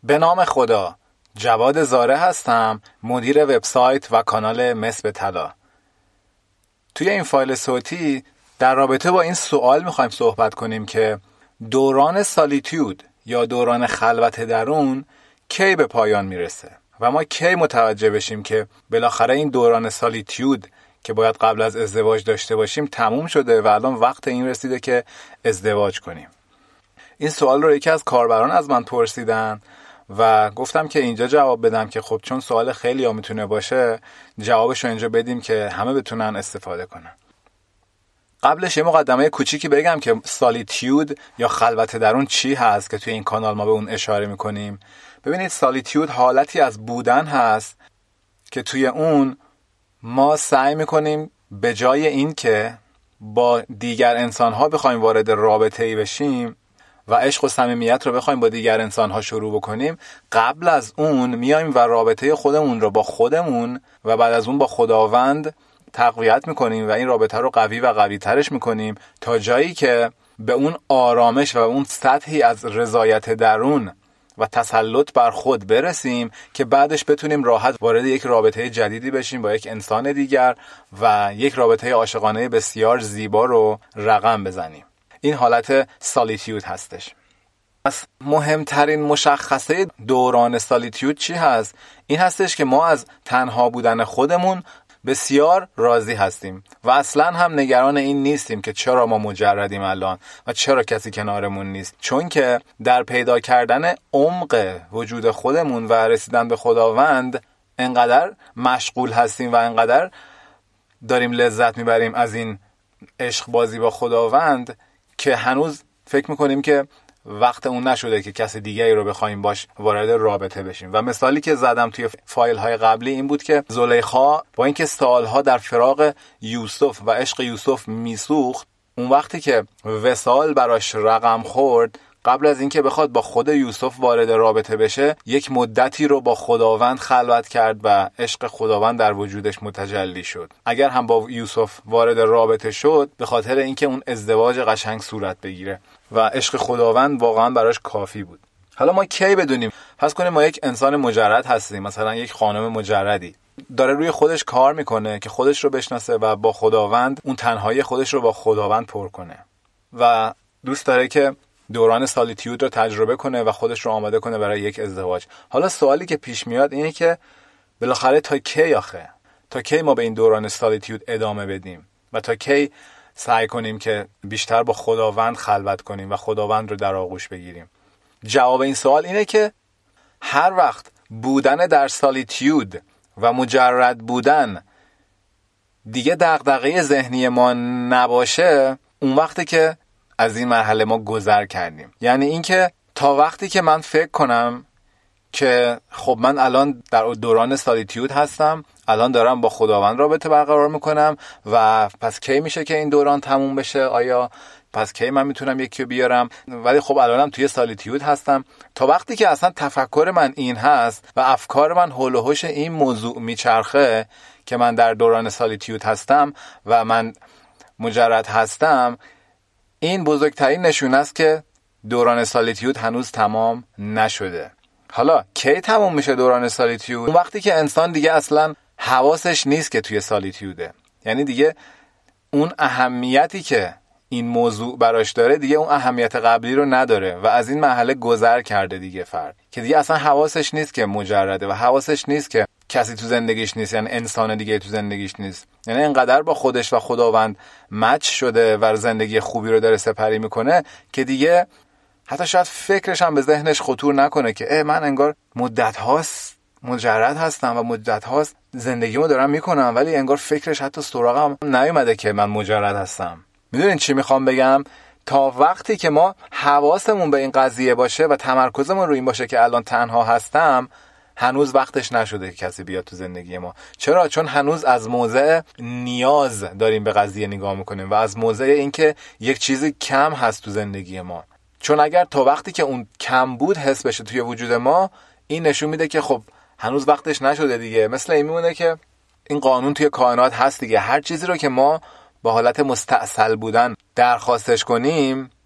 به نام خدا، جواد زاره هستم، مدیر وبسایت و کانال مس به طلا. توی این فایل صوتی در رابطه با این سوال میخوایم صحبت کنیم که دوران سالیتیود یا دوران خلوت درون کی به پایان میرسه و ما کی متوجه بشیم که بالاخره این دوران سالیتیود که باید قبل از ازدواج داشته باشیم تموم شده و الان وقت این رسیده که ازدواج کنیم. این سوال رو یکی از کاربران از من پرسیدن و گفتم که اینجا جواب بدم که خب چون سوال خیلی ها میتونه باشه جوابش رو اینجا بدیم که همه بتونن استفاده کنن. قبلش یه مقدمه کوچیکی بگم که سالیتیود یا خلوت درون چی هست که توی این کانال ما به اون اشاره میکنیم. ببینید، سالیتیود حالتی از بودن هست که توی اون ما سعی میکنیم به جای این که با دیگر انسانها بخوایم وارد رابطه‌ای بشیم و عشق و صمیمیت رو بخوایم با دیگر انسانها شروع بکنیم، قبل از اون میایم و رابطه خودمون رو با خودمون و بعد از اون با خداوند تقویت میکنیم و این رابطه رو قوی و قوی ترش میکنیم تا جایی که به اون آرامش و اون سطحی از رضایت درون و تسلط بر خود برسیم که بعدش بتونیم راحت وارد یک رابطه جدیدی بشیم با یک انسان دیگر و یک رابطه عاشقانه بسیار زیبا رو رقم بزنیم. این حالت سالیتیود هستش. پس مهمترین مشخصه دوران سالیتیود چی هست؟ این هستش که ما از تنها بودن خودمون بسیار راضی هستیم و اصلا هم نگران این نیستیم که چرا ما مجردیم الان و چرا کسی کنارمون نیست، چون که در پیدا کردن عمق وجود خودمون و رسیدن به خداوند انقدر مشغول هستیم و انقدر داریم لذت میبریم از این عشق بازی با خداوند که هنوز فکر میکنیم که وقت اون نشده که کسی دیگری رو بخوایم باش وارد رابطه بشیم. و مثالی که زدم توی فایل های قبلی این بود که زلیخا با اینکه سالها در فراق یوسف و عشق یوسف میسوخت، اون وقتی که وصال براش رقم خورد، قبل از اینکه بخواد با خود یوسف وارد رابطه بشه، یک مدتی رو با خداوند خلوت کرد و عشق خداوند در وجودش متجلی شد. اگر هم با یوسف وارد رابطه شد، به خاطر اینکه اون ازدواج قشنگ صورت بگیره و عشق خداوند واقعا براش کافی بود. حالا ما کی بدونیم؟ پس کنیم ما یک انسان مجرد هستیم، مثلا یک خانم مجردی داره روی خودش کار میکنه که خودش رو بشناسه و با خداوند اون تنهایی خودش رو با خداوند پر کنه و دوست داره که دوران سالیتیود رو تجربه کنه و خودش رو آماده کنه برای یک ازدواج. حالا سوالی که پیش میاد اینه که بالاخره تا کی آخه؟ تا کی ما به این دوران سالیتیود ادامه بدیم و تا کی سعی کنیم که بیشتر با خداوند خلوت کنیم و خداوند رو در آغوش بگیریم؟ جواب این سوال اینه که هر وقت بودن در سالیتیود و مجرد بودن دیگه دغدغه ذهنی ما نباشه، اون وقتی که از این مرحله ما گذر کردیم. یعنی اینکه تا وقتی که من فکر کنم که خب من الان در دوران سالیتیود هستم، الان دارم با خداوند رابطه برقرار میکنم و پس کی میشه که این دوران تموم بشه؟ آیا پس کی من میتونم یکی رو بیارم؟ ولی خب الانم توی سالیتیود هستم. تا وقتی که اصلا تفکر من این هست و افکار من حول و حوش این موضوع میچرخه که من در دوران سالیتیود هستم و من مجرد هستم، این بزرگترین نشونه است که دوران سالیتیود هنوز تمام نشده. حالا کی تموم میشه دوران سالیتیود؟ اون وقتی که انسان دیگه اصلا حواسش نیست که توی سالیتیوده، یعنی دیگه اون اهمیتی که این موضوع براش داره دیگه اون اهمیت قبلی رو نداره و از این مرحله گذر کرده دیگه فرد، که دیگه اصلا حواسش نیست که مجرده و حواسش نیست که کسی تو زندگیش نیست، یعنی انسان دیگه تو زندگیش نیست. یعنی اینقدر با خودش و خداوند مچ شده و زندگی خوبی رو داره سپری میکنه که دیگه حتی شاید فکرش هم به ذهنش خطور نکنه که من انگار مدت هاست مجرد هستم و مدت هاست زندگیمو دارم میکنم، ولی انگار فکرش حتی سراغم نیومده که من مجرد هستم. میدونین چی میخوام بگم؟ تا وقتی که ما حواسمون به این قضیه باشه و تمرکزمون رو این باشه که الان تنها هستم، هنوز وقتش نشده که کسی بیاد تو زندگی ما. چرا؟ چون هنوز از موضع نیاز داریم به قضیه نگاه میکنیم و از موضع اینکه یک چیزی کم هست تو زندگی ما. چون اگر تا وقتی که اون کم بود حس بشه توی وجود ما، این نشون میده که خب هنوز وقتش نشده دیگه. مثل این میمونه که این قانون توی کائنات هست دیگه، هر چیزی رو که ما با حالت مستعسل بودن درخواستش کنیم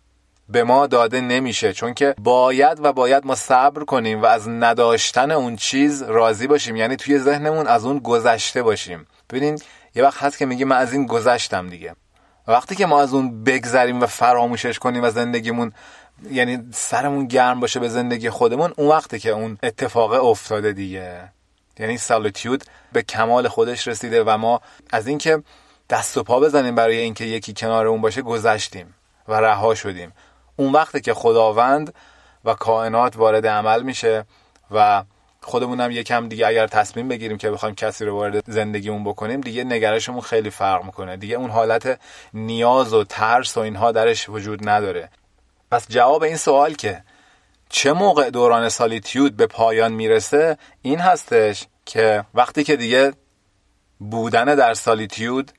به ما داده نمیشه، چون که باید ما صبر کنیم و از نداشتن اون چیز راضی باشیم، یعنی توی ذهنمون از اون گذشته باشیم. ببینین یه وقت هست که میگیم من از این گذشتم دیگه، وقتی که ما از اون بگذریم و فراموشش کنیم و زندگیمون یعنی سرمون گرم باشه به زندگی خودمون، اون وقتی که اون اتفاق افتاده دیگه، یعنی سالیتیود به کمال خودش رسیده و ما از اینکه دست و پا بزنیم برای اینکه یکی کنارمون باشه گذشتیم و رها شدیم. اون وقتی که خداوند و کائنات وارد عمل میشه و خودمون هم یکم دیگه اگر تصمیم بگیریم که بخوایم کسی رو وارد زندگیمون بکنیم، دیگه نگرشمون خیلی فرق میکنه، دیگه اون حالت نیاز و ترس و اینها درش وجود نداره. پس جواب این سوال که چه موقع دوران سالیتیود به پایان میرسه این هستش که وقتی که دیگه بودن در سالیتیود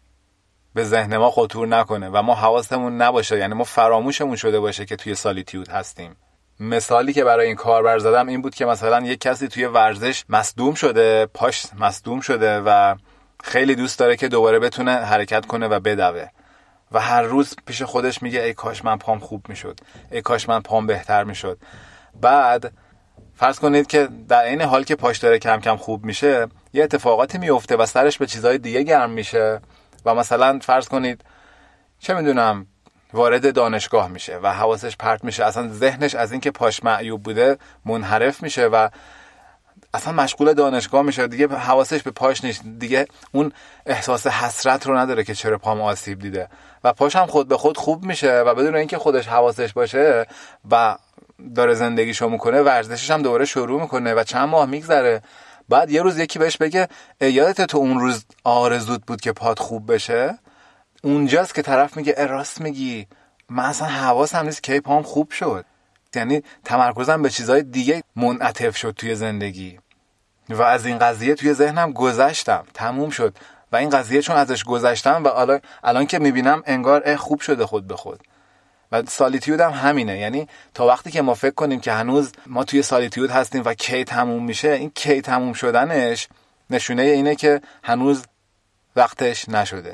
به ذهن ما خطور نکنه و ما حواسمون نباشه، یعنی ما فراموشمون شده باشه که توی سالیتیود هستیم. مثالی که برای این کاربر زدم این بود که مثلا یک کسی توی ورزش مصدوم شده، پاش مصدوم شده و خیلی دوست داره که دوباره بتونه حرکت کنه و بدوه و هر روز پیش خودش میگه ای کاش من پام خوب میشد، ای کاش من پام بهتر میشد. بعد فرض کنید که در این حال که پاش داره کم کم خوب میشه یه اتفاقاتی میفته و سرش به چیزهای دیگه گرم میشه و مثلا فرض کنید چه میدونم وارد دانشگاه میشه و حواسش پرت میشه، اصلا ذهنش از این که پاش معیوب بوده منحرف میشه و اصلا مشغول دانشگاه میشه، دیگه حواسش به پاش نیست، دیگه اون احساس حسرت رو نداره که چرا پام آسیب دیده و پاش هم خود به خود خوب میشه و بدون اینکه خودش حواسش باشه و داره زندگیشو میکنه ورزشش هم دوباره شروع میکنه و چند ماه میگذره. بعد یه روز یکی بهش بگه یادت تو اون روز آرزوت بود که پات خوب بشه؟ اونجاست که طرف میگه راست میگی، من اصلا حواسم نیست که پام خوب شد. یعنی تمرکزم به چیزهای دیگه منعطف شد توی زندگی و از این قضیه توی ذهنم گذشتم، تموم شد و این قضیه چون ازش گذشتم و الان که میبینم انگار خوب شده خود به خود. و سالیتیود هم همینه، یعنی تا وقتی که ما فکر کنیم که هنوز ما توی سالیتیود هستیم و کی تموم میشه، این کی تموم شدنش نشونه اینه که هنوز وقتش نشده.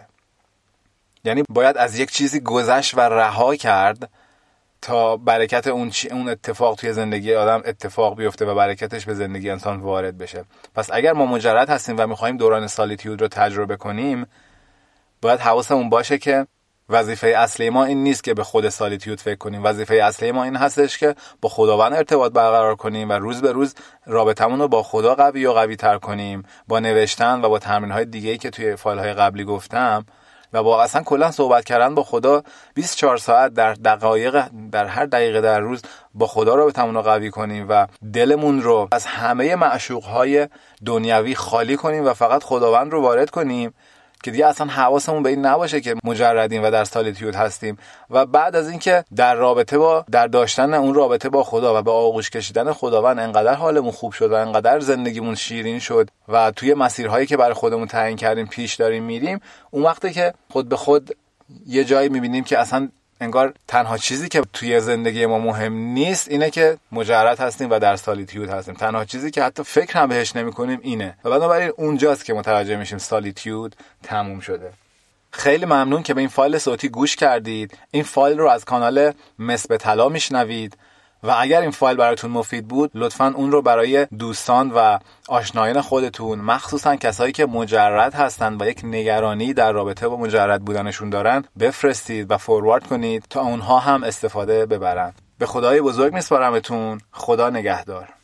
یعنی باید از یک چیزی گذشت و رها کرد تا برکت اون اتفاق توی زندگی آدم اتفاق بیفته و برکتش به زندگی انسان وارد بشه. پس اگر ما مجرد هستیم و میخوایم دوران سالیتیود رو تجربه کنیم، باید حواسمون باشه که وظیفه اصلی ما این نیست که به خود سالیتیود فکر کنیم، وظیفه اصلی ما این هستش که با خداوند ارتباط برقرار کنیم و روز به روز رابطمون رو با خدا قوی و قوی تر کنیم، با نوشتن و با تمرین‌های دیگه‌ای که توی فایل‌های قبلی گفتم و با اصلا کلا صحبت کردن با خدا 24 ساعت در هر دقیقه در روز با خدا رابطمون رو قوی کنیم و دلمون رو از همه معشوق‌های دنیوی خالی کنیم و فقط خداوند رو وارد کنیم که دیگه اصلا حواسمون به این نباشه که مجردیم و در سالیتیود هستیم. و بعد از اینکه در داشتن اون رابطه با خدا و به آغوش کشیدن خداوند انقدر حالمون خوب شد و انقدر زندگیمون شیرین شد و توی مسیرهایی که برای خودمون تعیین کردیم پیش داریم میریم، اون وقتی که خود به خود یه جایی میبینیم که اصلا انگار تنها چیزی که توی زندگی ما مهم نیست اینه که مجرد هستیم و در سالیتیود هستیم، تنها چیزی که حتی فکر هم بهش نمی کنیم اینه و بنابراین اونجاست که متوجه میشیم سالیتیود تموم شده. خیلی ممنون که به این فایل صوتی گوش کردید. این فایل رو از کانال مس به طلا میشنوید و اگر این فایل براتون مفید بود لطفاً اون رو برای دوستان و آشنایان خودتون، مخصوصاً کسایی که مجرد هستن و یک نگرانی در رابطه با مجرد بودنشون دارن، بفرستید و فوروارد کنید تا اونها هم استفاده ببرن. به خدای بزرگ میسپارمتون. خدا نگهدار.